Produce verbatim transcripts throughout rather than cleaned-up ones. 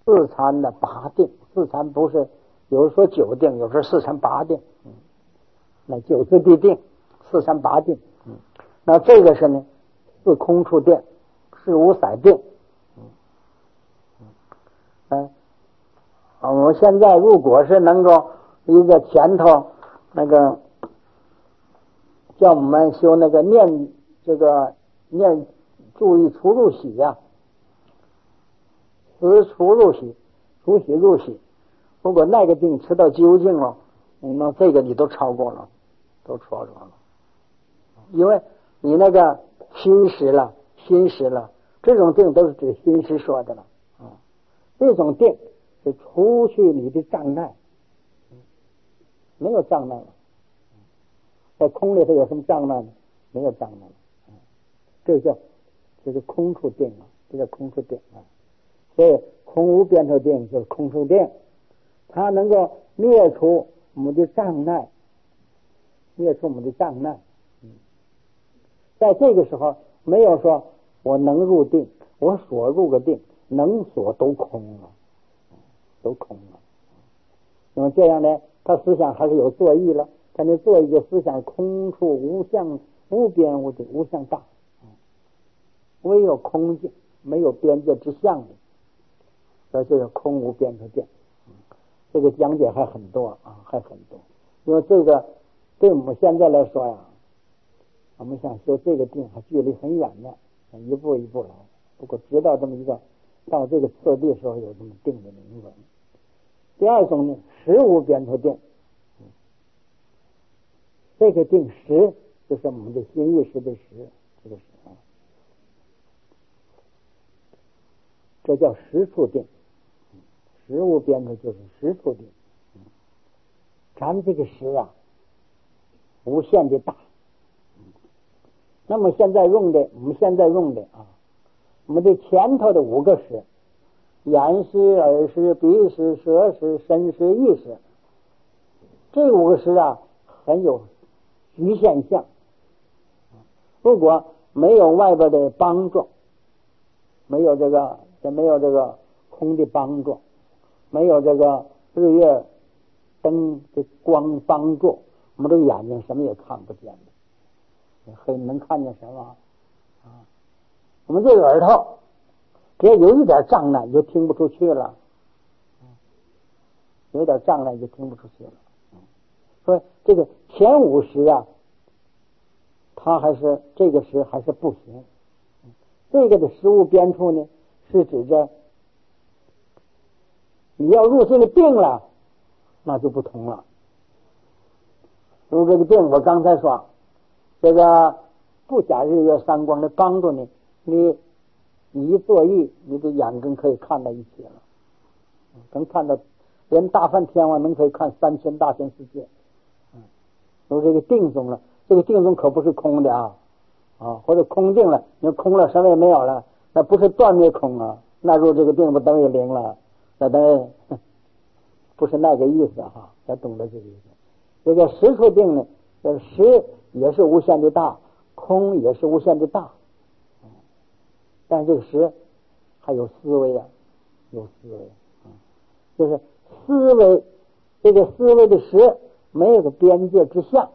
四禅的八定。四禅不是有人说九定，有时候四禅八定，嗯，那九次地定，四禅八定，嗯，那这个是呢，四空处定，是无色定，嗯嗯，我们现在如果是能够一个前头那个叫我们修那个念这个念注意出入喜呀、啊，思出入喜，出喜入喜。如果那个定吃到究竟了，那这个你都超过了，都超过了，因为你那个心识了，心识了，这种定都是指心识说的了啊。这种定是除去你的障碍，没有障碍了。在空里头有什么障碍呢？没有障碍了，这叫这是空处定啊，这叫空处定啊。所以空无边处定就是空处定。它能够灭除我们的障碍，灭除我们的障碍。嗯，在这个时候没有说我能入定，我所入个定，能所都空了，都空了。那么这样呢，他思想还是有作意了，但是作意的思想空处无相无边无定无相大，唯有空境，没有边界之相的，所以这个空无边处定。这个讲解还很多啊，还很多。因为这个对我们现在来说呀，我们想修这个定还距离很远呢，一步一步来。不过知道这么一个到这个次第的时候有这么定的名字。第二种呢，实无边处定。这个定实就是我们的心意识的实，这个实啊，这叫实处定。实无边处就是实处定，咱这个实啊，无限的大。那么现在用的，我们现在用的啊，我们的前头的五个实，眼识、耳识、鼻识、舌识、身识、意识，这五个实啊，很有局限性。如果没有外边的帮助，没有这个，也没有这个空的帮助。没有这个日月灯的光帮助，我们这个眼睛什么也看不见的，黑能看见什么啊？我们这个耳朵只要有一点障碍就听不出去了，有点障碍就听不出去了。所以这个前五识啊，它还是这个识还是不行。这个的实无边处呢，是指着你要入这个定了，那就不同了。入这个定，我刚才说，这个不假日月三光的帮助你，你你一作意，你的眼睛可以看到一切了，能看到连大梵天王能可以看三千大千世界。嗯，入这个定中了，这个定中可不是空的啊啊，或者空定了，你空了什么也没有了，那不是断灭空啊，那入这个定不等于零了。那当然不是那个意思哈，要懂得这个意思。这个实处定呢，这个实也是无限的大，空也是无限的大，但是这个实还有思维啊，有思维啊，就是思维，这个思维的实没有个边界之相。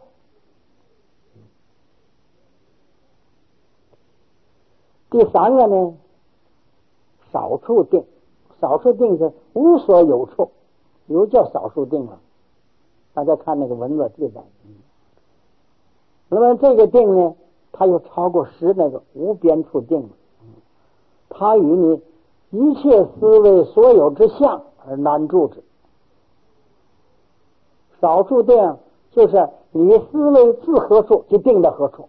第三个呢，少处定。少数定是无所有处，有叫少数定了。大家看那个文字记载。嗯，那么这个定呢，它又超过十那个无边处定了。它与你一切思维所有之相而难住之。少数定就是你思维自何处就定到何处，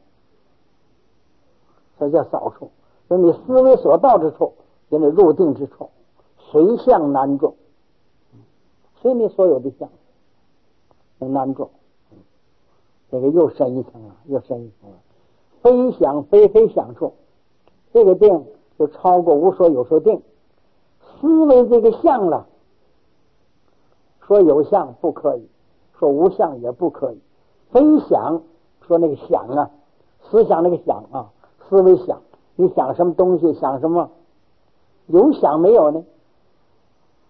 这叫少数。就是你思维所到之处，就你入定之处。随相难住，随你所有的相能难住，这个又深一层了，又深一层了。非想非非想处，这个定就超过无所有所定。思维这个相了，说有相不可以，说无相也不可以。非想说那个想啊，思想那个想啊，思维想，你想什么东西，想什么，有想没有呢？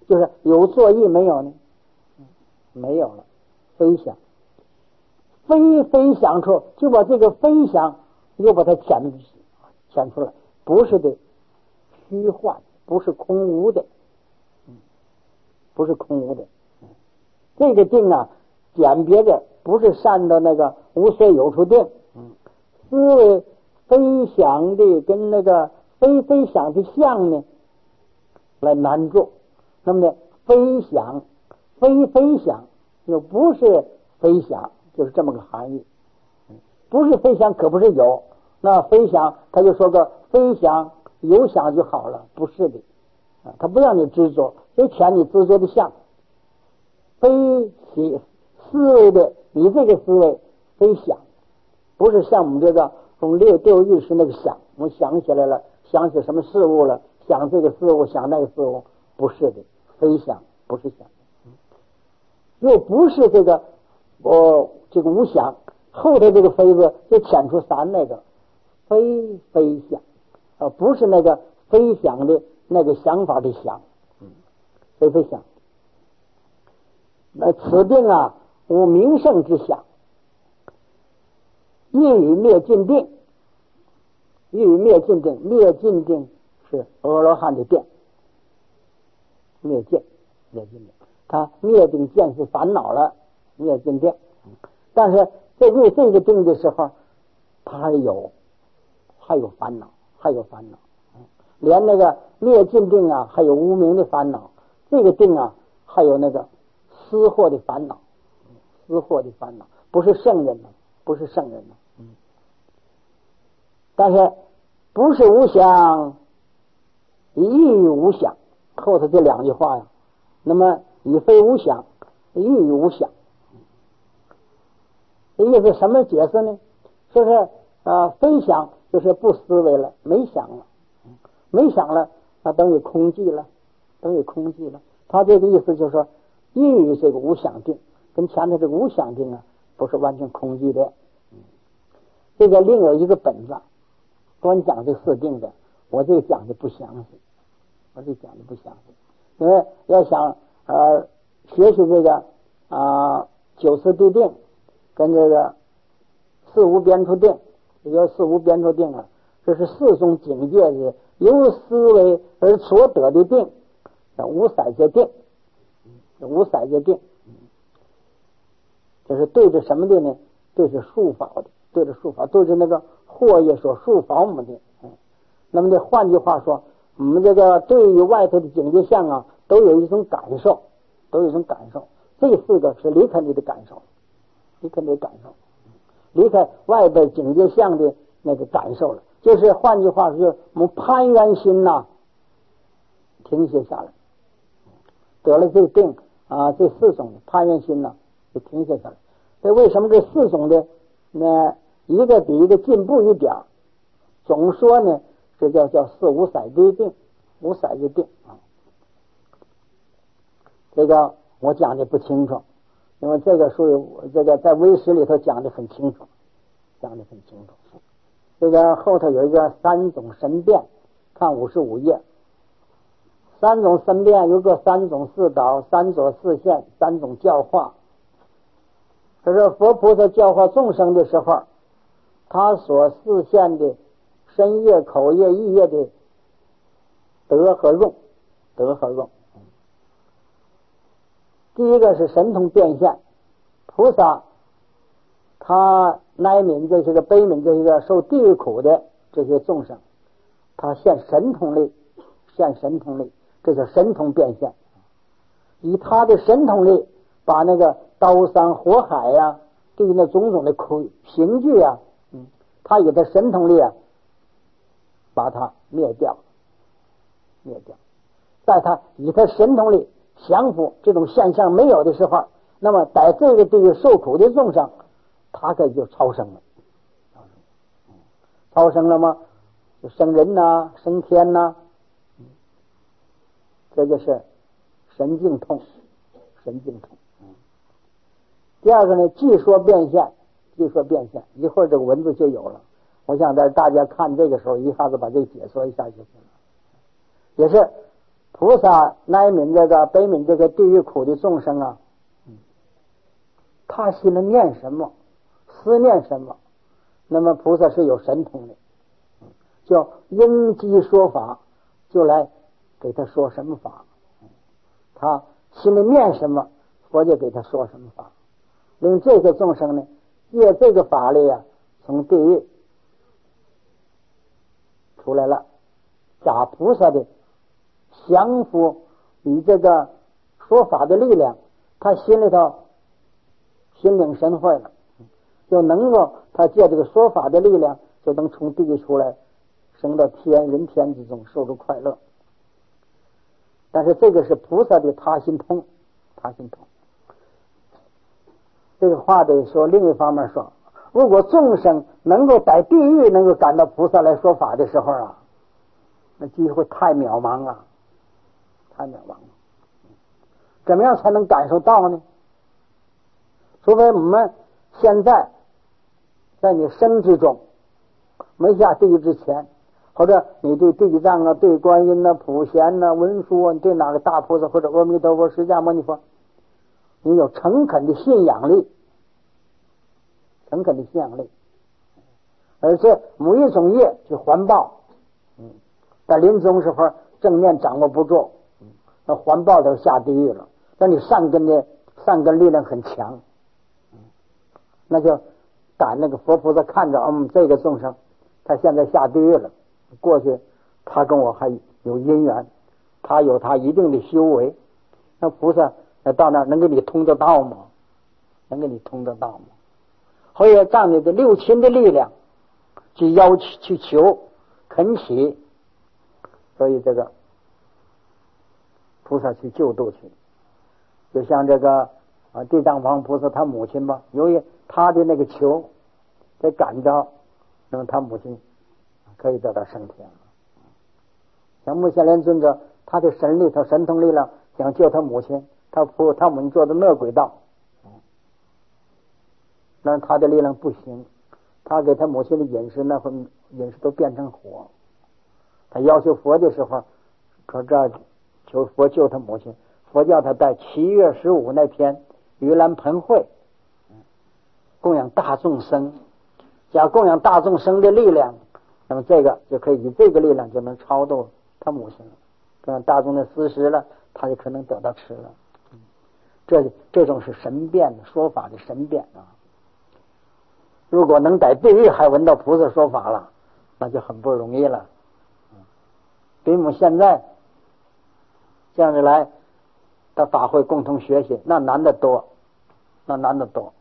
就是有作意没有呢？没有了，非想，非非想处，就把这个非想又把它显显出来，不是的虚幻，不是空无的，不是空无的。这个定啊，简别的不是善的那个无所有处定，思维非想的跟那个非非想的相呢来难住。那么呢，非想非非想又不是非想，就是这么个含义。不是非想可不是有，那非想他就说个非想有想就好了，不是的啊，他不让你执着，就遣你执着的相。非起思维的，你这个思维非想，不是像我们这个从六六意识那个想，我们想起来了，想起什么事物了，想这个事物，想那个事物，不是的，非想，不是想，又不是这个我这个无想，后头这个非字就遣出三那个非非想啊，不是那个非想的那个想法的想，非非想。那此定啊，无名胜之想，一语灭尽定，一语灭尽定，灭尽定是阿罗汉的定，灭尽，灭尽定，他灭定见是烦恼了，灭尽定。但是在入这个定的时候，他还有还有烦恼，还有烦恼，连那个灭尽定啊，还有无明的烦恼，这个定啊，还有那个私惑的烦恼，私惑的烦恼，不是圣人呢，不是圣人呢。嗯，但是不是无想，亦于无想，后头这两句话呀，那么以非无想，亦于无想，这意思什么解释呢？说是啊，非想就是不思维了，没想了，没想了，那等于空寂了，等于空寂了。他这个意思就是说，亦于这个无想定，跟前头这个无想定啊，不是完全空寂的。这个另有一个本子，专讲这四定的，我这讲的不详细，我这讲的不详细，因为要想呃学习这个啊、呃、九次地定跟这个四无边处定，也叫四无边处定啊，这是四种境界的由思维而所得的定，叫无色界定，无色界定，这是对着什么的呢？对着术法的，对着术法，对着那个惑业所术法我们的。那么呢，换句话说，我们这个对于外头的境界相啊，都有一种感受，都有一种感受。这四个是离开你的感受，离开你的感受，离开外边境界相的那个感受了。就是换句话说，就是我们攀缘心呐、啊，停歇下来，得了这个定啊，这四种攀缘心呐、啊，就停歇下来。这为什么这四种的呢？一个比一个进步一点，总说呢，这叫叫四无色界定，无色界定啊。这个我讲的不清楚，因为这个属于这个在唯识里头讲的很清楚，讲的很清楚。这个后头有一个三种神变，看五十五页，三种神变有个三种四导，三种四现，三种教化。可是佛菩萨教化众生的时候，他所示现的身业、口业、意业的德和用，德和用。第一个是神通变现，菩萨他哀悯这些个悲悯这些个受地狱苦的这些众生，他现神通力，现神通力，这叫神通变现。以他的神通力，把那个刀山火海呀、啊，对于那种种的苦刑具啊，嗯，他以他神通力啊，把它灭掉，灭掉。在他以他神通力降服这种现象没有的时候，那么在这个地狱受苦的众生，他可就超生了，超生了吗？就升人呐、啊，升天呐、啊，这就是神境通，神境通。第二个呢，即说变现，即说变现，一会儿这个文字就有了。我想在大家看这个时候，一下子把这个解说一下就行了。也是菩萨南悯这个北悯这个地狱苦的众生啊，他心里念什么，思念什么，那么菩萨是有神通的，叫应机说法，就来给他说什么法。他心里念什么，佛就给他说什么法，令这个众生呢，借这个法力啊，从地狱出来了。假菩萨的降服与这个说法的力量，他心里头心领神会了，就能够他借这个说法的力量，就能从地狱出来，升到天人天之中，受着快乐。但是这个是菩萨的他心通，他心通。这个话得说另一方面说，如果众生能够在地狱能够感到菩萨来说法的时候啊，那机会太渺茫了，太渺茫了。怎么样才能感受到呢？除非我们现在在你生之中没下地狱之前，或者你对地藏啊、对观音啊、普贤啊、文殊啊，对哪个大菩萨或者阿弥陀佛、释迦牟尼佛，你有诚恳的信仰力，诚恳的信仰力，而且某一种业去还报。嗯，在临终时候正念掌握不住，那还报就下地狱了。但你善根的善根力量很强，那就赶那个佛菩萨看着，嗯，这个众生他现在下地狱了，过去他跟我还有因缘，他有他一定的修为，那菩萨到那儿能给你通得到吗？能给你通得到吗？或者仗你的六亲的力量去要求去求恳祈，所以这个菩萨去救度去。就像这个啊地藏王菩萨他母亲吧，由于他的那个求得感召，那么他母亲可以得到升天了。像目犍连尊者，他的神力他神通力量想救他母亲，他菩他母亲做的恶鬼道，那他的力量不行，他给他母亲的饮食那会饮食都变成火。他要求佛的时候，可这求佛救他母亲，佛叫他在七月十五那天盂兰盆会供养大众生，加供养大众生的力量，那么这个就可以以这个力量就能超度他母亲了。供养大众的施食了，他就可能得到吃了。这这种是神变的说法的神变啊！如果能在地狱还闻到菩萨说法了，那就很不容易了。比我们现在这样子来到法会共同学习，那难得多，那难得多。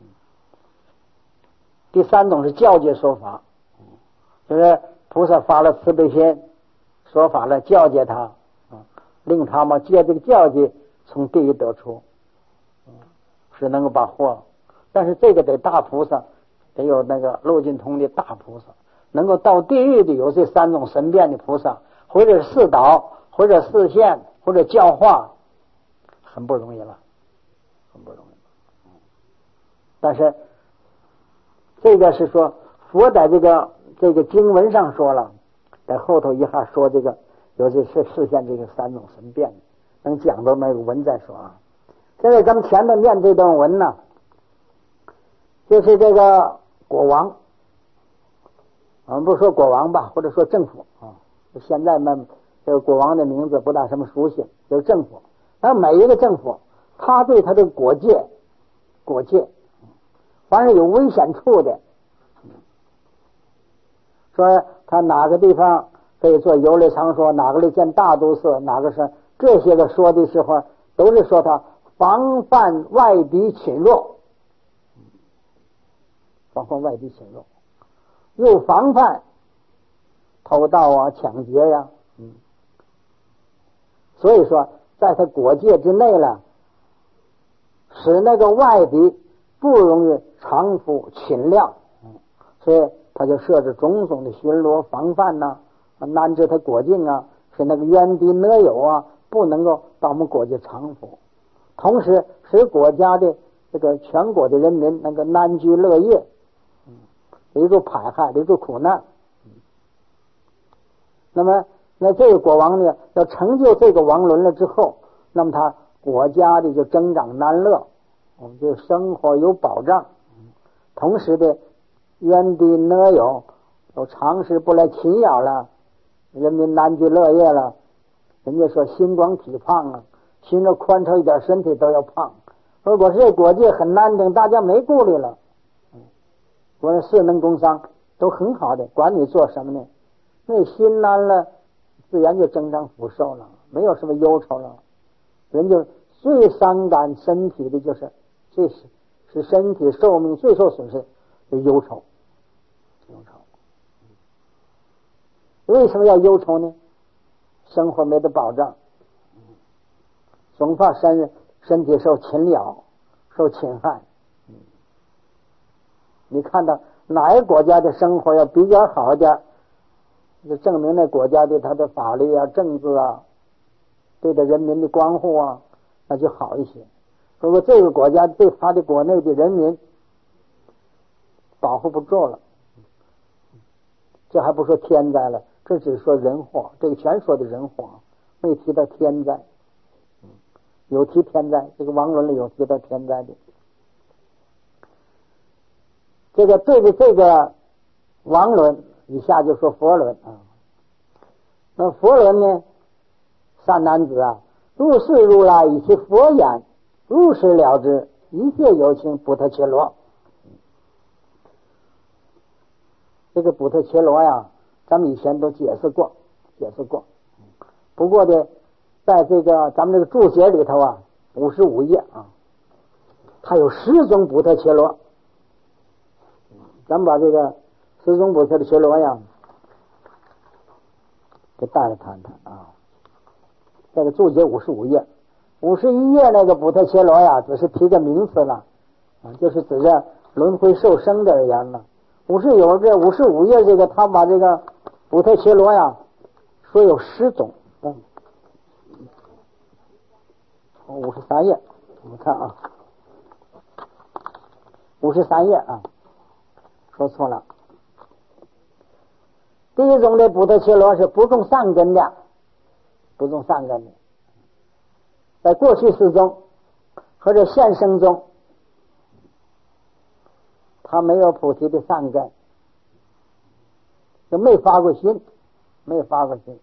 第三种是教诫说法，就是菩萨发了慈悲心，说法了教诫他，令他们借这个教诫从地狱得出，是能够把祸。但是这个得大菩萨，得有那个漏尽通的大菩萨，能够到地狱的有这三种神变的菩萨，或者示导，或者示现，或者教化，很不容易了，很不容易。但是这个是说佛在这个这个经文上说了，在后头一下说这个有这是示现这个三种神变，能讲到那个文再说啊。现在咱们前面念这段文呢，就是这个国王，我们不说国王吧，或者说政府啊。现在呢，这个国王的名字不大什么熟悉，就是政府。那每一个政府，他对他的国界，国界，凡是有危险处的，说他哪个地方可以做游乐场所，哪个里建大都市，哪个是这些个说的时候，都是说他防范外敌侵入，防范外敌侵入，又防范偷盗啊、抢劫呀、啊，嗯，所以说在他国界之内了，使那个外敌不容易长伏侵略，嗯，所以他就设置种种的巡逻防范呐、啊，难治他国境啊，使那个冤敌恶友啊不能够到我们国界长伏，同时使国家的这个全国的人民能够安居乐业，嗯，离住迫害，离住苦难。那么那这个国王呢，要成就这个王伦了之后，那么他国家的就增长安乐，我们就生活有保障，同时的远地呢有有长时不来侵扰了，人民安居乐业了。人家说心光体胖啊，寻着宽敞一点身体都要胖。如果是这国界很安定，大家没顾虑了，我说士农工商都很好的，管你做什么呢？那心安了，自然就增长福寿了，没有什么忧愁了。人就最伤感身体的就是最是使身体寿命最受损失的忧愁。忧愁为什么要忧愁呢？生活没得保障，总怕身身体受侵扰受侵害。你看到哪个国家的生活要比较好一点，就证明那国家对他的法律啊政治啊对他人民的关护啊那就好一些。如果这个国家对他的国内的人民保护不住了，这还不说天灾了，这只说人祸，这个全说的人祸，没提到天灾。有提天灾，这个王伦里有提到天灾的。这个对着这个王伦，以下就说佛伦啊。那佛伦呢，善男子啊，入世如来以其佛眼，如实了之，一切有情不特伽罗。这个补特伽罗呀，咱们以前都解释过，解释过。不过呢，在这个咱们这个注解里头啊，五十五页啊，它有十种补特伽罗。咱们把这个十种补特伽罗呀，给带来谈谈啊。这个注解五十五页，五十一页那个补特伽罗呀，只是提个名词了啊，就是指着轮回受生的而言了。五十有这五十五页这个，他把这个补特伽罗呀说有十种。嗯，五十三页，我们看啊，五十三页啊，说错了。第一种的补特伽罗是不种善根的，不种善根的，在过去世中或者现生中，他没有菩提的善根，就没发过心，没发过心。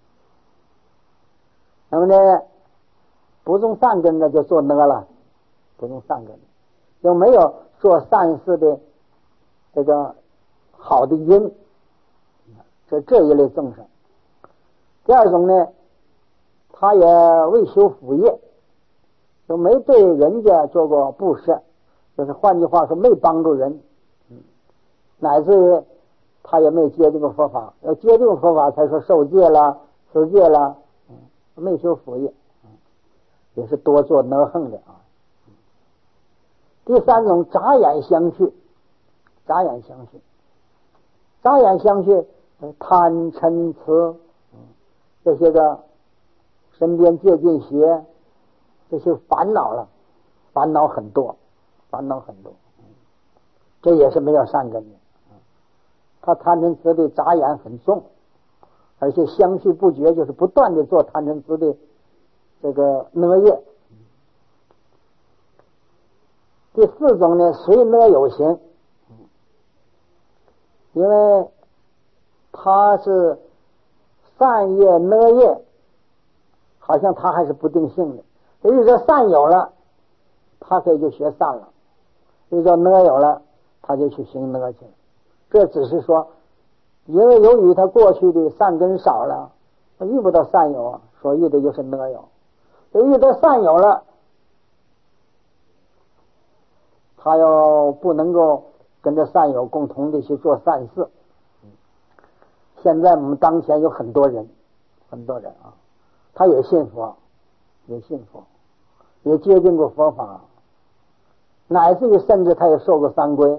那么呢，不种善根的就做呢了，不种善根，就没有做善事的这个好的因，这这一类众生。第二种呢，他也未修福业，就没对人家做过布施，就是换句话说没帮助人，乃至于他也没接这个佛法，要接这个佛法才说受戒了持戒了，没修福业，也是多做呢横的啊。第三种眨眼相续，眨眼相续，眨眼相续，贪嗔痴这些个身边接近邪，这些烦恼了，烦恼很多，烦恼很多，这也是没有善根的。他贪嗔痴的眨眼很重，而且相续不绝，就是不断的做贪嗔痴的这个呢业。第四种呢，随呢有行，因为他是善业呢业，好像他还是不定性的。所以说善有了，他可以就学善了；所以说呢有了，他就去行呢去了。这只是说，因为由于他过去的善根少了，他遇不到善友啊，所遇的就是呢友。所以遇到善友了，他要不能够跟着善友共同的去做善事。现在我们当前有很多人，很多人啊，他也信佛，也信佛，也接近过佛法，乃至于甚至他也受过三皈。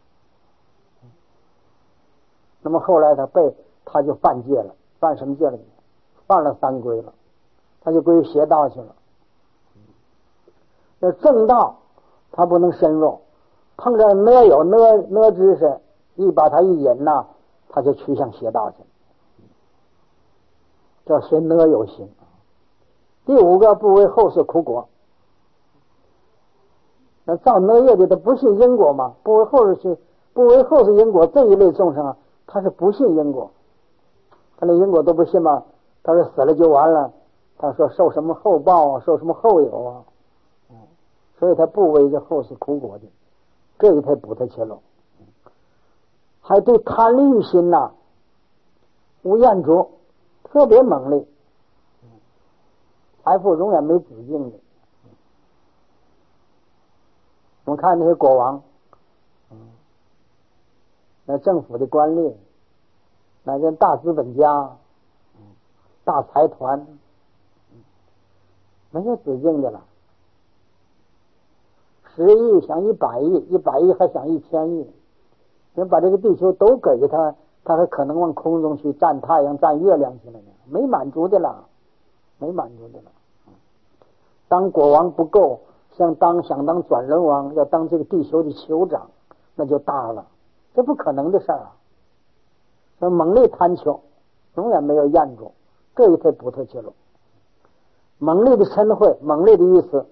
那么后来他被他就犯戒了，犯什么戒了？犯了三皈了，他就归邪道去了。那正道他不能深入，碰着呢有呢呢知识，一把他一引呐，他就趋向邪道去了。 叫随哪有心。第五个不为后世苦果，那造哪业的他不信因果嘛？不为后世去，不为后世因果这一类众生啊，他是不信因果，他连因果都不信嘛？他说死了就完了，他说受什么后报啊，受什么后有啊，嗯，所以他不为这后世苦果的，这一才补他切喽。还对贪欲心呐、啊，无厌足，特别猛烈，财富永远没止境的。我们看那些国王，嗯，那政府的官吏，那些大资本家，嗯，大财团，嗯，没有止境的了。十亿想一百亿，一百亿还想一千亿，你把这个地球都给他，他还可能往空中去占太阳、占月亮去了呢，没满足的了，没满足的了。当国王不够，想当想当转轮王，要当这个地球的酋长，那就大了，这不可能的事儿啊！那猛烈贪求，永远没有厌足，这一才补特切喽。猛烈的嗔恚，猛烈的意思，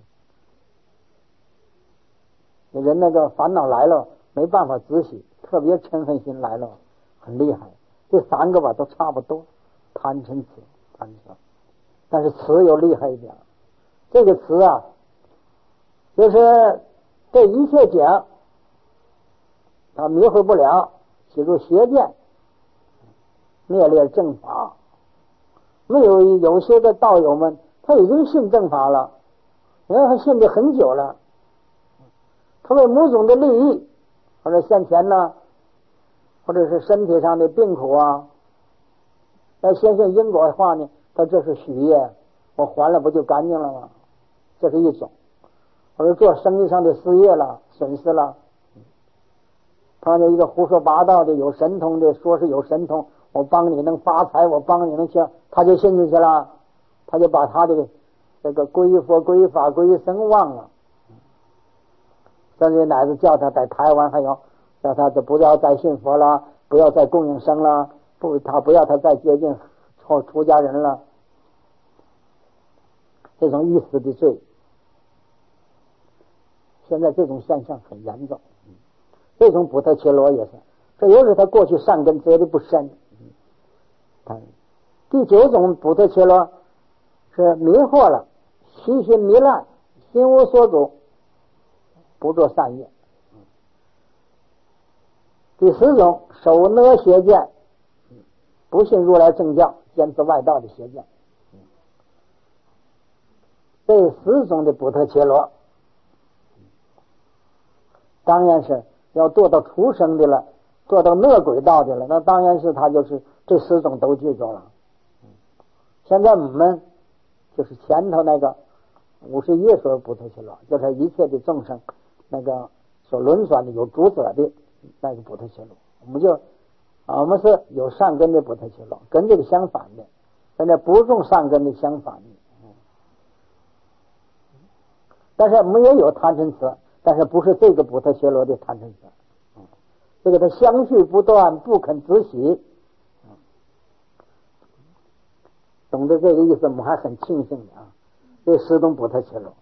人那个烦恼来了，没办法止息，特别嗔恨心来了，很厉害。这三个吧都差不多，贪嗔痴，贪嗔，但是痴又厉害一点。这个词啊，就是对一切讲，他迷惑不了，起入邪见，灭裂正法。没有有些个道友们，他已经信正法了，因为他信得很久了，他为某种的利益，或者现钱呢，或者是身体上的病苦啊，要相信因果的话呢，他这是许愿，我还了不就干净了吗？这是一种。或者做生意上的失业了，损失了，碰见一个胡说八道的有神通的，说是有神通，我帮你能发财，我帮你能去，他就信进去了，他就把他的这个皈佛皈法皈僧忘了，甚至乃至叫他在台湾还有叫他就不要再信佛了，不要再供应生了，不他不要他再接近出出家人了，这种一时的罪。现在这种现象很严重，这种补特伽罗也是，这由于他过去善根结的不深。第九种补特伽罗是迷惑了，习心糜烂，心无所主，不做善业。第十种守呢邪见，不信如来正教，坚持外道的邪见。这十种的补特伽罗当然是要做到畜生的了，做到恶鬼道的了，那当然是他就是这十种都记住了。现在我们就是前头那个五十一所补特伽罗，就是一切的众生那个所轮转的有主者的那个补特伽罗，我们就我们是有善根的补特伽罗，跟这个相反的，跟这不种善根的相反的。但是我们也有贪嗔痴，但是不是这个补特伽罗的贪嗔痴，这个它相续不断，不肯止息。懂得这个意思，我们还很庆幸的啊。这十种补特伽罗，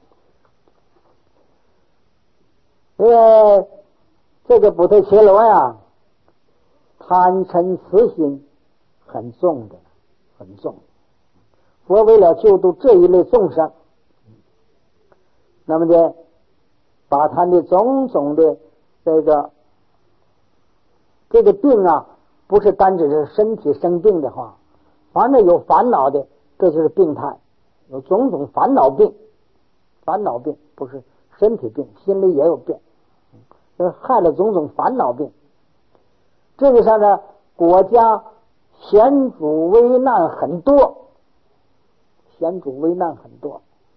因为这个补特伽罗呀，贪嗔痴心很重的，很重。佛为了救度这一类众生，那么呢，把他的种种的这个这个病啊，不是单只是身体生病的话，凡是有烦恼的，这就是病态，有种种烦恼病，烦恼病不是身体病，心里也有病，就是害了种种烦恼病。这个上呢，国家险阻危难很多，险阻危难很多。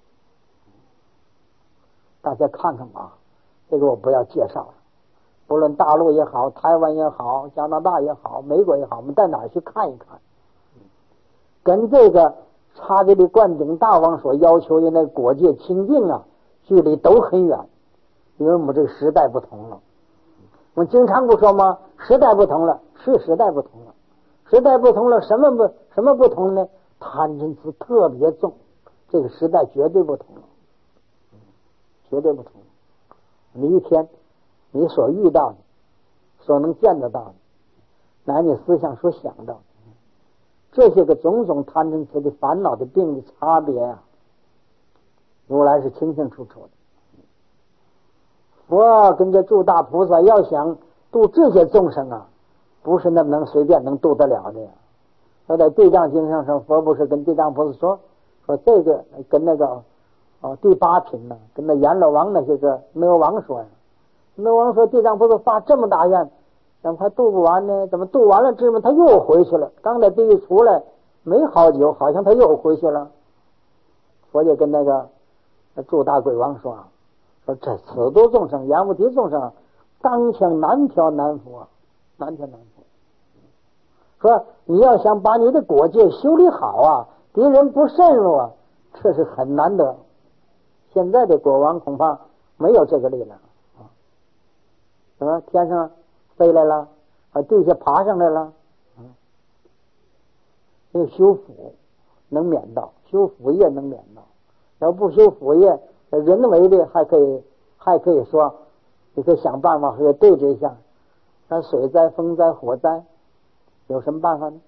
大家看看吧，这个我不要介绍了。不论大陆也好，台湾也好，加拿大也好，美国也好，我们到哪儿去看一看，跟这个查理的灌顶大王所要求的那个国界清净啊，距离都很远，因为我们这个时代不同了。我们经常不说吗？时代不同了，是时代不同了，时代不同了，什么不什么不同呢？贪嗔痴特别重，这个时代绝对不同了，绝对不同。你一天你所遇到的，所能见得到的，乃你思想所想到的，这些个种种贪嗔痴的烦恼的病的差别啊，如来是清清楚楚的。佛跟着诸大菩萨要想度这些众生啊，不是那么能随便能度得了的呀。说在地藏经上说，佛不是跟地藏菩萨说，说这个跟那个哦第八品呢，跟那阎罗王那些个那王说呀，那王说地藏菩萨发这么大愿，怎么还度不完呢？怎么度完了之后他又回去了？刚在地狱出来没好久，好像他又回去了。佛就跟那个诸大鬼王说啊，说这此度众生，阎浮提众生，刚强难调难服啊，难调难服。说你要想把你的果戒修理好啊，敌人不渗入啊，这是很难得。现在的国王恐怕没有这个力量啊，什么天上飞来了，啊地下爬上来了，啊，这个修福能免到，修福业能免到。要不修福业，人为的还可以，还可以说，你可以想办法和对峙一下。那水灾、风灾、火灾，有什么办法呢？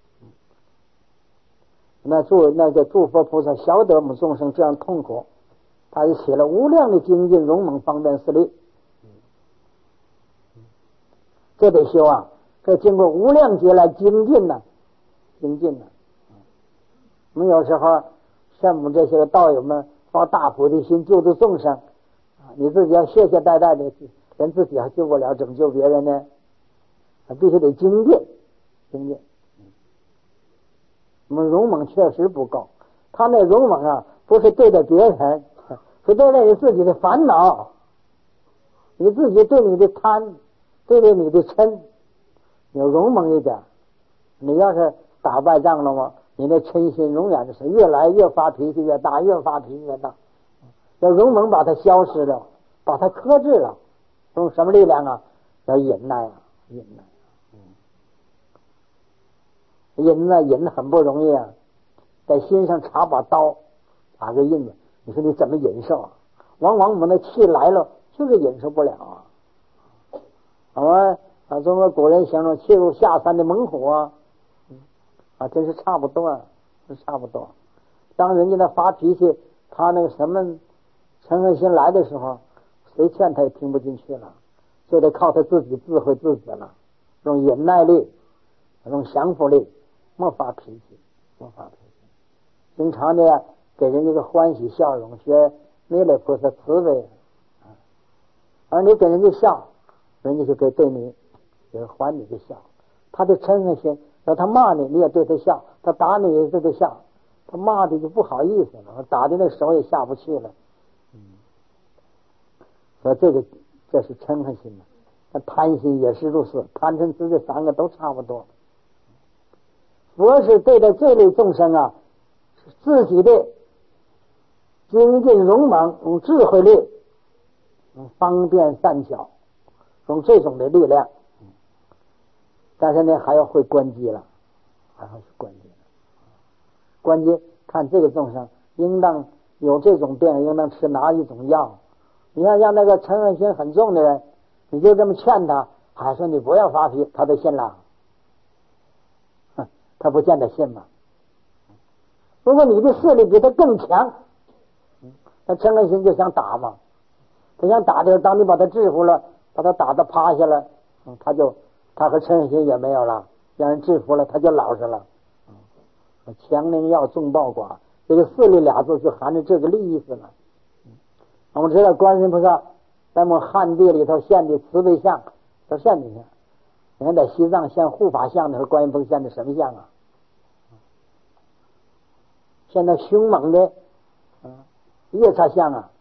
那诸那个诸佛菩萨晓得我们众生这样痛苦，他就写了无量的精进勇猛方便事力。这得修啊，这经过无量劫来精进呢、啊，精进呢、啊。我们有时候像我们这些个道友们发大菩提心救度众生啊，你自己要懈懈怠怠的，连自己还救不了，怎么救别人呢？必须得精进，精进。我们勇猛确实不够，他那勇猛啊，不是对待别人，是对待你自己的烦恼，你自己对你的贪，对待你的嗔，你要勇猛一点。你要是打败仗了吗？你那嗔心永远是越来越发脾气越大，越发脾气越大。要勇猛把它消失了，把它克制了，用什么力量啊？要忍耐啊，忍耐。忍呢，忍很不容易啊，在心上插把刀，打个印子，你说你怎么忍受啊？往往我们的气来了，就是忍受不了啊。我们啊，中国古人形容气如下山的猛虎啊，啊，真是差不多啊，是差不多。当人家那发脾气，他那个什么嗔恨心来的时候，谁劝他也听不进去了，就得靠他自己自会自止了，用忍耐力，用降服力。莫发脾气，莫发脾气，经常的给人一个欢喜笑容，学弥勒菩萨慈悲啊。而你给人家笑，人家就可以对你也还你的笑。他的嗔恨心，要他骂你，你也对他笑；他打你，也对他笑。他骂的就不好意思了，打的那手也下不去了。嗯，所以这个这是嗔恨心嘛。那贪心也是如此，贪嗔痴这三个都差不多。佛是对待这类众生啊，自己的精进勇猛，用智慧力，用方便善巧，用这种的力量。但是呢，还要会关机了，还要去关机。关机看这个众生应当有这种病，应当吃哪一种药。你看像那个嗔恨心很重的人，你就这么劝他，还说你不要发脾，他都信了。他不见得信嘛。如果你的势力比他更强，那嗔恨心就想打嘛，他想打的，当你把他制服了，把他打得趴下了，他就他和嗔恨心也没有了，让人制服了，他就老实了。强凌要众暴寡，这个势力俩字就含着这个意思了。我们知道观世音菩萨在我们汉地里头现的慈悲像，都现的像。你看在西藏现护法像的和观音菩萨现的什么像啊？现在凶猛的啊夜叉像啊，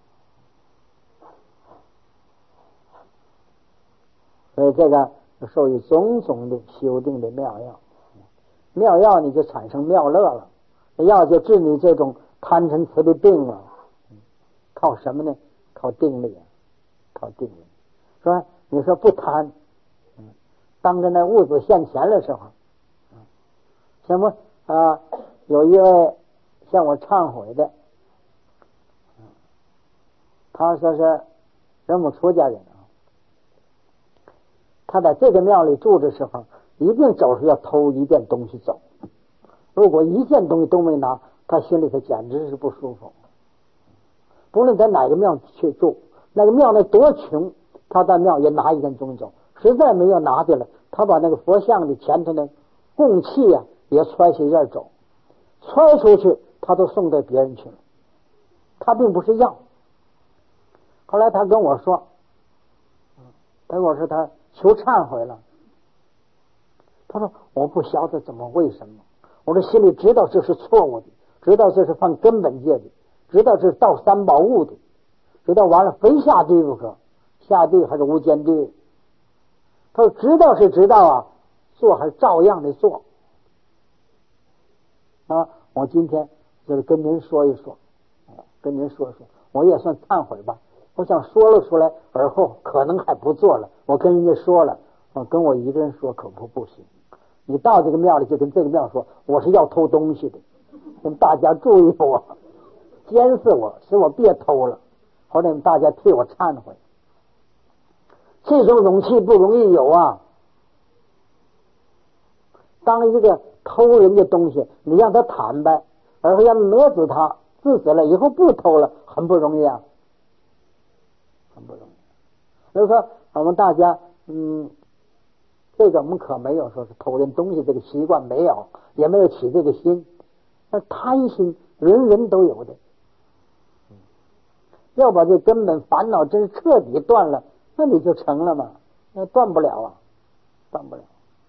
所以这个受于种种的修订的妙药，妙药你就产生妙乐了，药就治你这种贪嗔痴的病了。靠什么呢？靠定力啊，靠定力。说你说不贪，当着那物质现前的时候， 像我啊，有一位向我忏悔的，他说是人母出家人啊，他在这个庙里住的时候，一定走时要偷一件东西走。如果一件东西都没拿，他心里头简直是不舒服。不论在哪个庙去住，那个庙那多穷，他在庙也拿一件东西走。实在没有拿的了，他把那个佛像的前头的供器啊也揣起一件走，揣出去他都送给别人去了，他并不是要。后来他跟我说，他跟我说他求忏悔了。他说我不晓得怎么为什么，我的心里知道这是错误的，知道这是犯根本戒的，知道这是盗三宝物的，知道完了非下地不可，下地还是无间地。他说知道是知道啊，做还是照样的做啊。我今天就是跟您说一说啊，跟您说一说，我也算忏悔吧。我想说了出来，而后可能还不做了。我跟人家说了，我跟我一个人说可不不行。你到这个庙里就跟这个庙说，我是要偷东西的，请大家注意我，监视我，使我别偷了。后来大家替我忏悔。这种勇气不容易有啊！当一个偷人家东西，你让他坦白，而要勒死他，治死了以后不偷了，很不容易啊，很不容易。所以说，我们大家，嗯，这个我们可没有说是偷人东西这个习惯，没有，也没有起这个心。那贪心，人人都有的。要把这根本烦恼真彻底断了，那你就成了嘛？那断不了啊，断不了。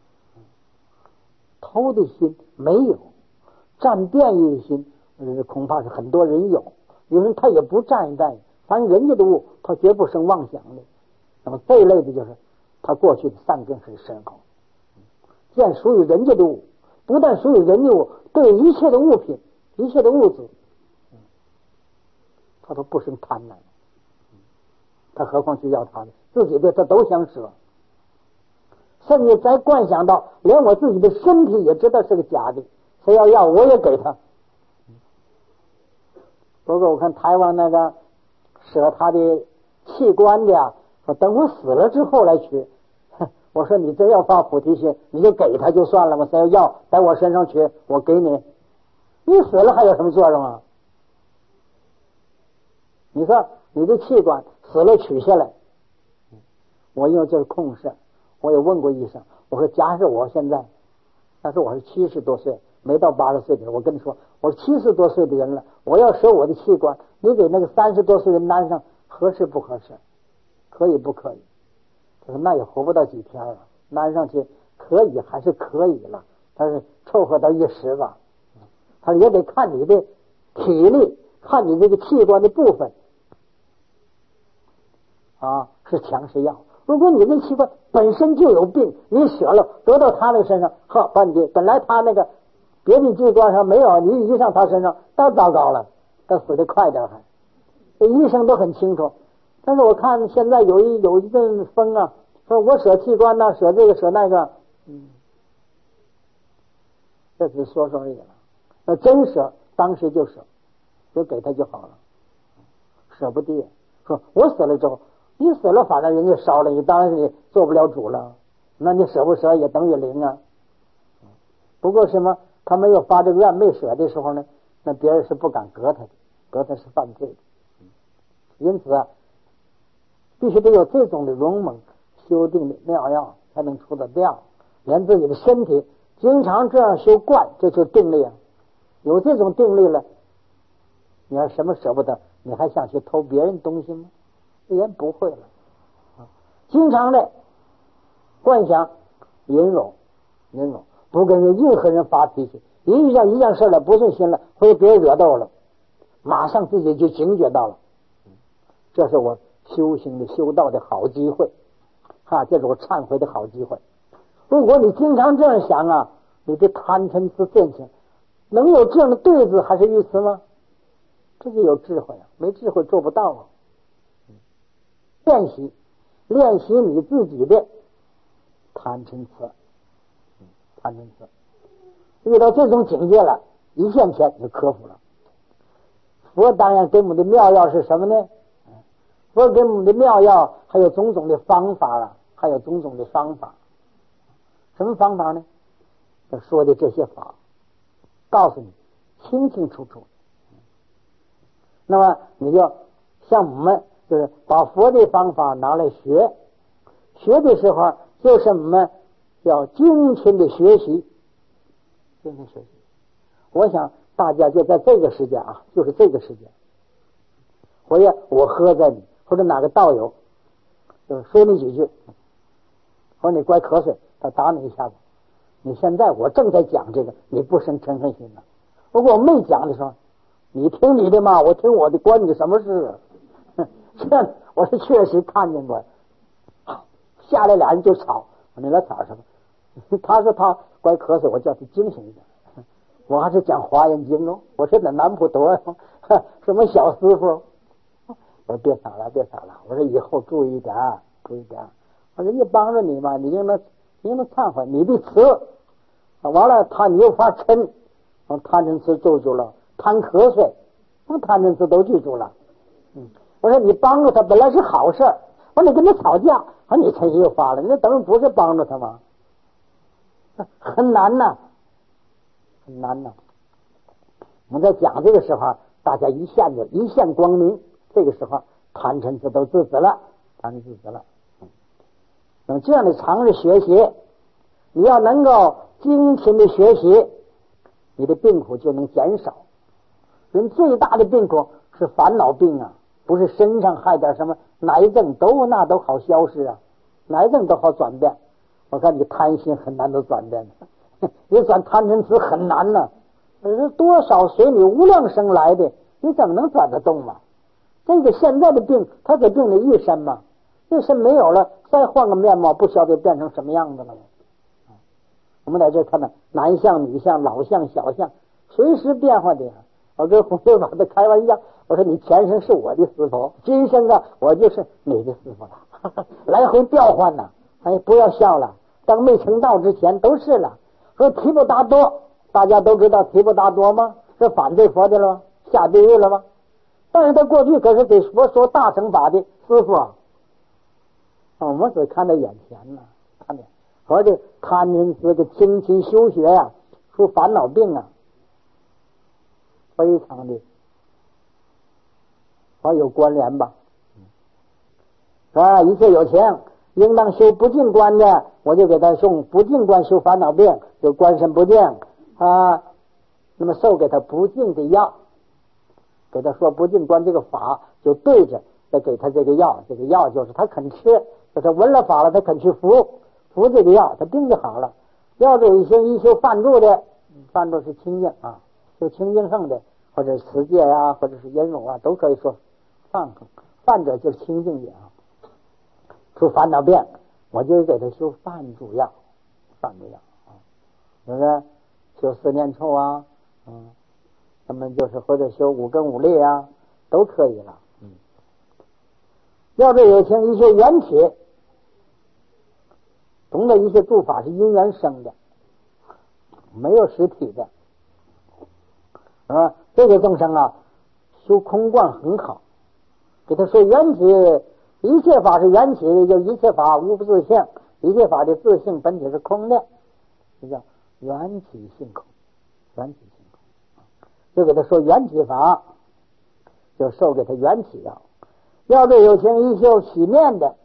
偷的心没有，占便宜的心，恐怕是很多人有。有人他也不占一占，反正人家的物，他绝不生妄想的。那么这一类的就是他过去的善根很深厚，见属于人家的物，不但属于人家的物，对一切的物品、一切的物质，他都不生贪婪。他何况去要他的自己的，他都想舍，甚至再观想到连我自己的身体也知道是个假的，谁要要我也给他。不过我看台湾那个舍他的器官的，说等我死了之后来取。我说你真要发菩提心，你就给他就算了嘛，谁要要在我身上取，我给你。你死了还有什么作用啊？你说你的器官死了取下来，我因为这是空事，我也问过医生，我说假设我现在，但是我是七十多岁，没到八十岁的人，我跟你说，我是七十多岁的人了，我要舍我的器官，你给那个三十多岁的人安上，合适不合适？可以不可以？他说那也活不到几天了，安上去可以还是可以了，但是凑合到一时吧。他说也得看你的体力，看你这个器官的部分啊是强是弱。如果你这器官本身就有病，你舍了得到他那个身上，呵，把你本来他那个别的器官上没有，你移上他身上，那糟糕了，他死得快点还。这医生都很清楚。但是我看现在有一有一阵风啊，说我舍器官呢，舍这个舍那个，嗯，这只说说而已了。那真舍，当时就舍，就给他就好了，舍不得。说我死了之后，你死了，反正人家烧了你，当然你做不了主了，那你舍不舍也等于零啊。不过什么，他没有发这个愿没舍的时候呢，那别人是不敢割他的，割他是犯罪的。因此啊，必须得有这种的勇猛修定的妙药，才能出得掉。连自己的身体经常这样修惯，这就是定力啊。有这种定力了，你要什么舍不得，你还想去偷别人东西吗？也不会了。经常的幻想忍辱，忍辱，不跟任何人发脾气，一遇上一件事了不顺心了，或者别人惹到了，马上自己就警觉到了。这是我修行的修道的好机会啊，这是我忏悔的好机会。如果你经常这样想啊，你的贪嗔痴见性能有这样的对子还是愚痴吗？这就有智慧啊，没智慧做不到啊。练习练习你自己的贪嗔痴，贪嗔痴。 遇到这种境界了，一线牵就克服了。佛当然给我们的妙药是什么呢？佛给我们的妙药还有种种的方法了，还有种种的方法。什么方法呢？他说的这些法，告诉你清清楚楚。那么你就像我们就是把佛的方法拿来学，学的时候就是我们要精勤的学习，精勤学习。我想大家就在这个时间啊，就是这个时间，或者我喝在你，或者哪个道友就说你几句，或者你乖瞌睡，他打你一下子。你现在我正在讲这个，你不生嗔恨心了。如果我没讲的时候，你听你的嘛，我听我的，关你什么事啊？这我是确实看见过，下来俩人就吵，你来吵什么？他说他乖瞌睡，我叫他精神一点。我还是讲华严经哦，我是在南普陀什么小师傅，我说别吵了，别吵了，我说以后注意点，注意点。我说人家帮着你嘛，你应该应该忏悔你的词，完了他你又发嗔，贪嗔痴咒住了，贪瞌睡，贪嗔痴都记住了。嗯，我说你帮助他本来是好事，我说你跟他吵架，啊你嗔心又发了，那等于不是帮助他吗？很难呐、啊，很难呐、啊。我们在讲这个时候，大家一下就一线光明，这个时候贪嗔痴都制止了，贪嗔痴制止了。那么这样的常日学习，你要能够精勤的学习，你的病苦就能减少。人最大的病苦是烦恼病啊，不是身上害点什么癌症，都那都好消失啊，癌症都好转变。我看你贪心很难都转变的，你转贪嗔痴很难呢、啊。多少随你无量生来的，你怎么能转得动嘛？这个现在的病，它给病你一身嘛，一身没有了，再换个面貌，不晓得变成什么样子了。我们在这看到男相、女相、老相、小相，随时变化的。我跟洪六老他开玩笑，我说你前身是我的师傅，今生啊我就是你的师傅了，来回调换呢。哎，不要笑了，当没成道之前都是了。说提婆达多，大家都知道提婆达多吗？是反对佛的了吗？下地狱了吗？但是他过去可是给佛说大乘法的师傅啊。我们只看在眼前呢，看见和这贪嗔痴的精勤修学呀、啊，出烦恼病啊，非常的和有关联吧。啊，一切有情应当修不净观的，我就给他送不净观修烦恼病，就观身不净啊。那么授给他不净的药，给他说不净观这个法，就对着再给他这个药，这个药就是他肯吃，他闻了法了，他肯去服服这个药，他病就好了。要是有一些一修犯住的，犯住是清净啊，修清净圣的，或者持戒呀、啊，或者是忍辱啊，都可以说犯犯者就是清净的啊。出烦恼病，我就给他修犯住药，犯住药啊，是不是？修四念处啊，嗯，那么就是或者修五根五力啊，都可以了。嗯，要是有情一些缘起，懂得一些诸法是因缘生的，没有实体的，啊，这个众生啊，修空观很好，给他说缘起。一切法是缘起的，就一切法无不自性，一切法的自性本体是空的，这叫缘起性空，缘起性空。就给他说缘起法，就授给他缘起药。要是有情一修洗面的，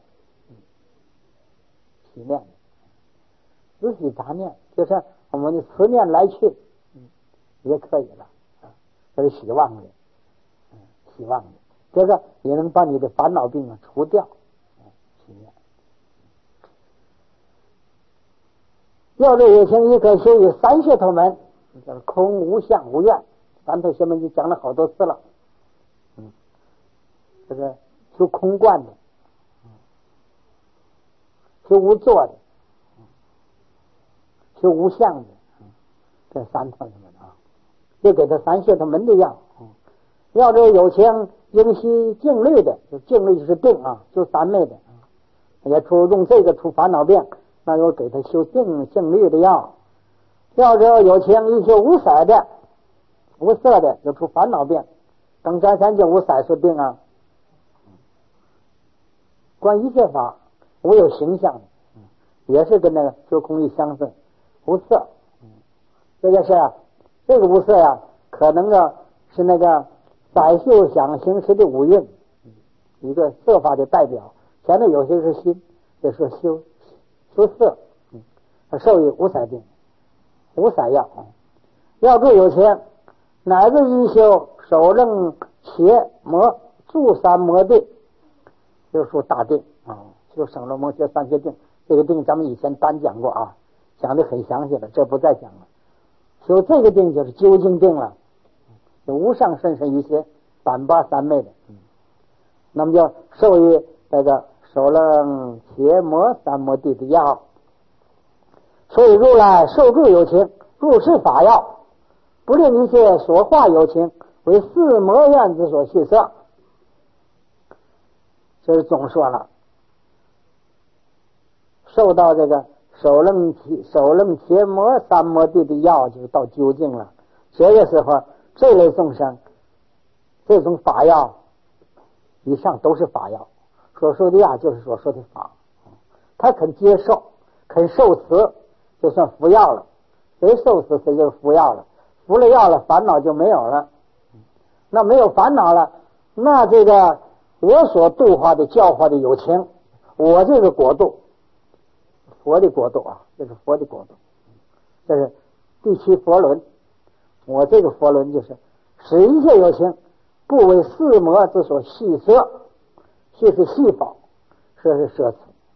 洗面的，只洗杂念，就是我们的慈念来去，也可以了，这是洗忘的，洗忘的。这个也能把你的烦恼病啊除掉。要是有情一可修有三解脱门，叫空无相无愿，三头邪门就讲了好多次了。嗯，这个修空观的，修无作的，修无相的，这三头邪门啊，就给他三解脱门的药。要是有情应悉静虑的，就静虑就是定啊，就三昧的，也出用这个出烦恼病，那就给他修静静虑的药。 要只要有情，一切无色的、无色的，就出烦恼病。等占三就无色数病啊。观一切法无有形象，也是跟那个就空义相似，无色。这个是这个无色呀、啊，可能啊是那个百秀想行识的五蕴，一个色法的代表。前面有些是心，也说修修色，嗯，受于无色定，无色药，要住有情，乃至一修手正邪魔住三摩定，就说大定啊，就省了摩羯三界定。这个定咱们以前单讲过啊，讲的很详细了，这不再讲了。修这个定就是究竟定了，就无上甚深一些反八三昧的，嗯，那么就受于这个手楞邪魔三摩地的药。所以如来受住有情，入是法药，不令一切所化有情为四魔怨之所系摄。这是总说了，受到这个手楞手楞邪魔三摩地的药，就到究竟了。这个时候，这类众生，这种法药以上都是法药，所说的药就是所说的法，他肯接受，肯受持，就算服药了。谁受持谁就服药了，服了药了，烦恼就没有了。那没有烦恼了，那这个我所度化的教化的有情，我这个国度，佛的国度啊，这是佛的国度，这是第七佛轮。我这个佛轮就是使一切有情不为四魔之所系摄，系是系法，摄是摄持。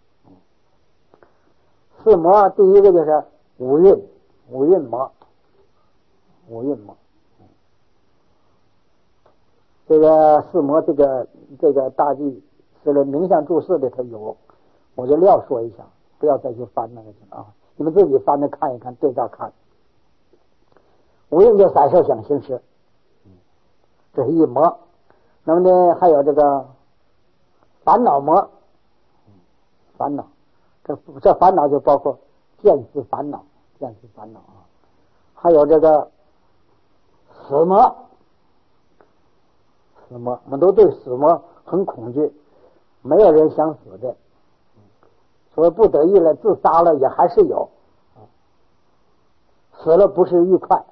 四魔第一个就是五蕴，五蕴魔，五蕴魔。这个四魔，这个这个大记是了名相注释的，它有，我就撂说一下，不要再去翻那个去啊！你们自己翻着看一看，对照看。五蕴就色受想行识，这是一魔。那么呢，还有这个烦恼魔，烦恼，这这烦恼就包括见思烦恼，见思烦恼啊，还有这个死魔。死魔，我们都对死魔很恐惧，没有人想死的，所以不得已了自杀了也还是有，死了不是愉快。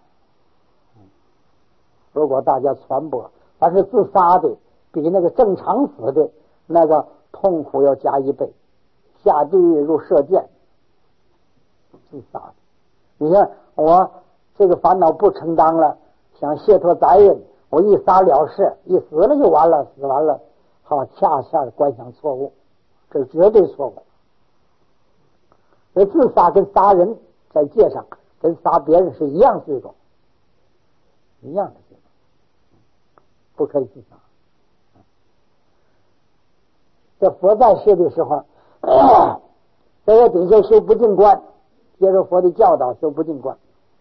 如果大家传播，凡是自杀的比那个正常死的那个痛苦要加一倍，下地狱入射箭，自杀的。你看我这个烦恼不承担了，想卸脱责任，我一杀了事，一死了就完了，死完了，好，恰恰观想错误，这是绝对错误。这自杀跟杀人在界上跟杀别人是一样罪过，一样的罪过，不可以自杀。这佛在世的时候，这个底下修不净观，接受佛的教导修不净观。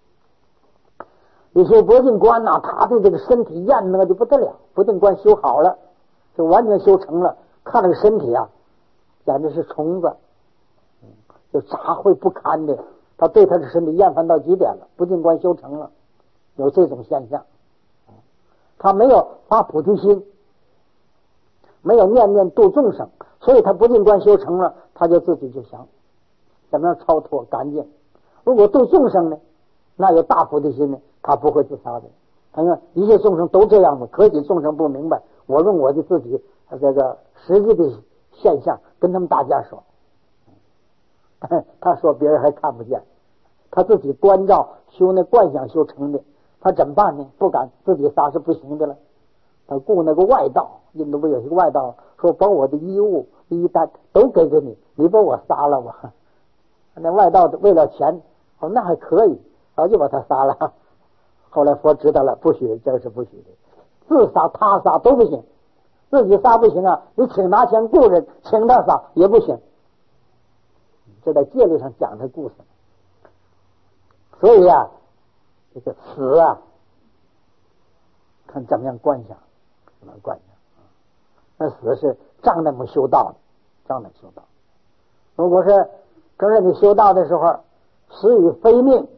你修不净观呐、啊，他对这个身体验那个就不得了，不净观修好了，就完全修成了。看那个身体啊，简直是虫子，就杂秽不堪的。他对他的身体厌烦到极点了，不净观修成了，有这种现象。他没有发菩提心，没有念念度众生，所以他不净观修成了，他就自己就想怎么样超脱干净。如果度众生呢，那有大菩提心呢，他不会自杀的。他说一切众生都这样的，可惜众生不明白。我用我的自己这个实际的现象跟他们大家说，他说别人还看不见，他自己关照修那观想修成的，他怎么办呢？不敢自己杀是不行的了，他雇那个外道，印度不有一个外道说把我的衣物衣单都给给你，你把我杀了吧。那外道为了钱，哦那还可以，然后就把他杀了。后来佛知道了，不许，这个是不许的，自杀他杀都不行，自己杀不行啊，你请拿钱雇人请他杀也不行。这在戒律上讲的故事。所以啊，这个死啊，看怎么样观想，怎么样观想。那死是仗那么修道的，仗那么修道。如果是真正你修道的时候，死与非命，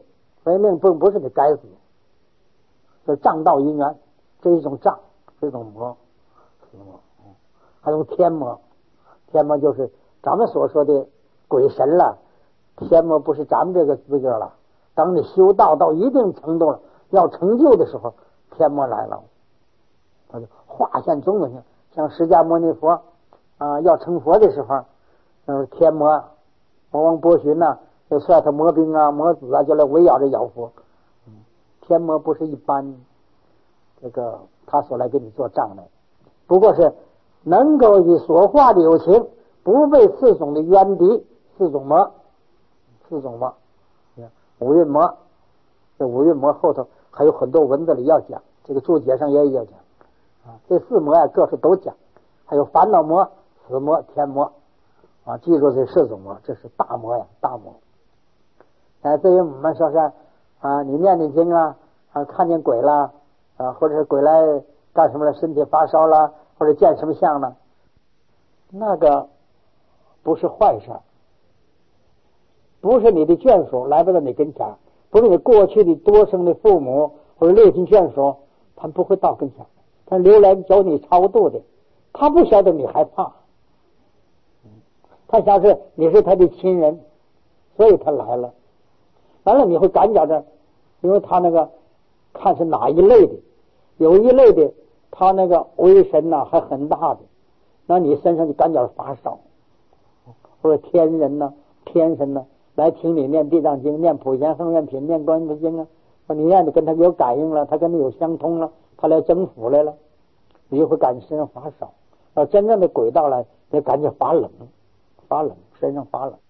所以命不不是你该死，这障道因缘，这是一种障，是一种魔，死魔。还有天魔，天魔就是咱们所说的鬼神了，天魔不是咱们这个资格了。当你修道到一定程度了，要成就的时候，天魔来了，他就化现种种性，像释迦牟尼佛啊，要成佛的时候，嗯，天魔魔王波旬呐，就率他魔兵啊、魔子啊，就来围绕着妖佛。嗯，天魔不是一般这个他所来给你做障碍，不过是能够以所化的有情，不被四种的冤敌，四种魔，四种魔，五蕴魔。这五蕴魔后头还有很多文字里要讲，这个注解上也要讲啊。这四魔啊，各处都讲，还有烦恼魔、死魔、天魔啊。记住这四种魔，这是大魔呀，大魔。哎，对于我们说是啊，你念念经啊，啊，看见鬼了啊，或者是鬼来干什么了，身体发烧了，或者见什么相了，那个不是坏事，不是你的眷属来不到你跟前，不是你过去的多生的父母或者类亲眷属，他们不会到跟前，他留来教你超度的，他不晓得你害怕，他想是你是他的亲人，所以他来了。完了你会感觉着，因为他那个看是哪一类的，有一类的他那个威神呐、啊、还很大的，那你身上就感觉发烧，或者天人呐、啊、天神呐、啊、来听你念地藏经、念普贤行愿品、念观音经啊，你念的跟他有感应了，他跟你有相通了，他来征服来了，你就会感觉身上发烧。要真正的鬼道来，你感觉发冷，发冷，身上发冷。